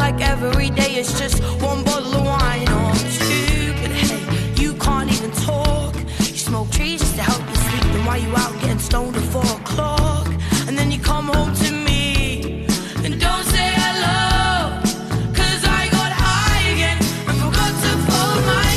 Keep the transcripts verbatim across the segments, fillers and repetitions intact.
like every day it's just one bottle of wine. Oh, I'm stupid, hey, you can't even talk. You smoke trees just to help you sleep. Then why you out getting stoned at four o'clock? And then you come home to me and don't say hello. Cause I got high again and forgot to fold my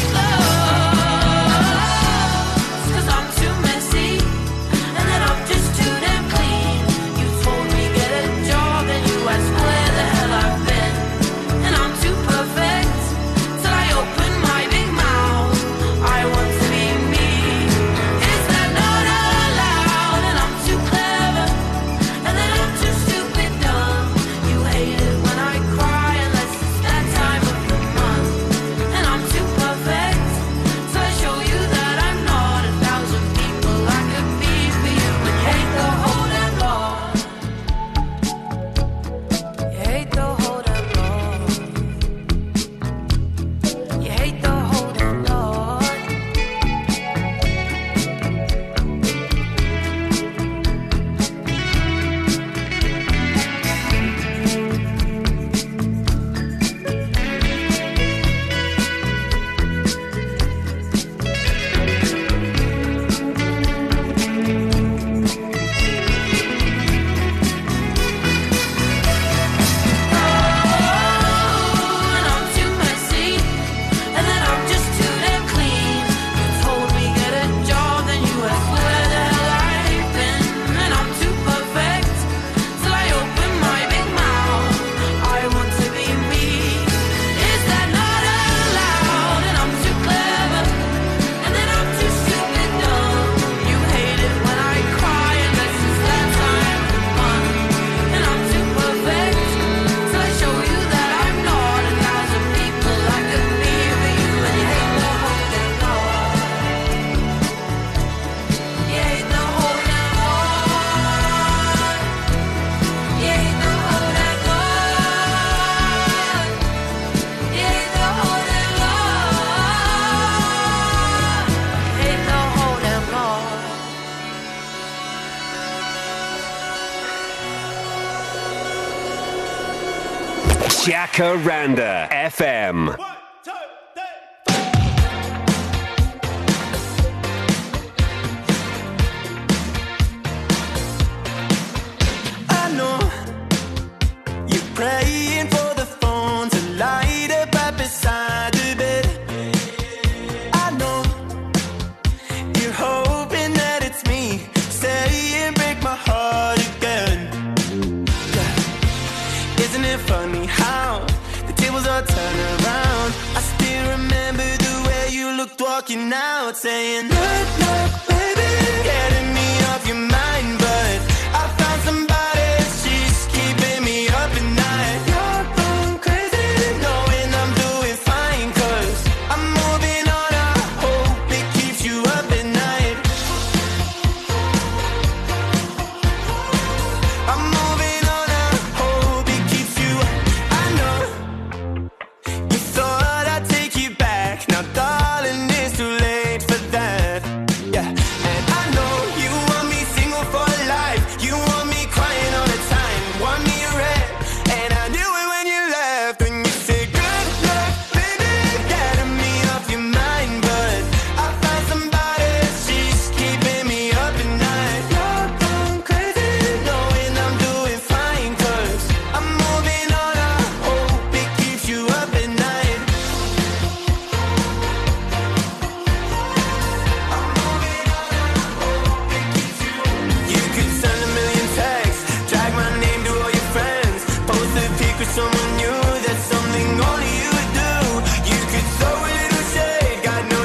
clothes. Cause I'm too messy and then I'm just too damn clean. You told me get a job and you asked where the hell I've been. And I'm too perfect till I open my big mouth. I want to be me. Is that not allowed? And I'm too clever and then I'm too stupid dumb. You hate it when I cry unless it's that time of the month. And I'm too perfect so I show you that I'm not a thousand people I could be for you. And you hate the whole damn lot. You hate the whole damn lot. You hate the whole damn lot. And I'm too messy and then I'm just too damn clean. You told me get a job, then you asked where the hell I've been. And I'm too perfect till I open my big mouth. I want to be me. Is that not allowed? And I'm too clever and then I'm too stupid dumb. You hate it when I cry unless it's that time of the month. And I'm too perfect till I show you that I'm not a thousand people I could be for you. And you hate the whole damn lot. You hate the whole damn lot. You hate the whole damn lot. You hate the whole damn lot. You hate the whole damn lot. Jacaranda F M. I know you're praying for the phone to light up right beside the bed. I know you're hoping that it's me saying break my heart again. Yeah. Isn't it funny how the tables are turned around? I still remember the way you looked walking out saying look, look,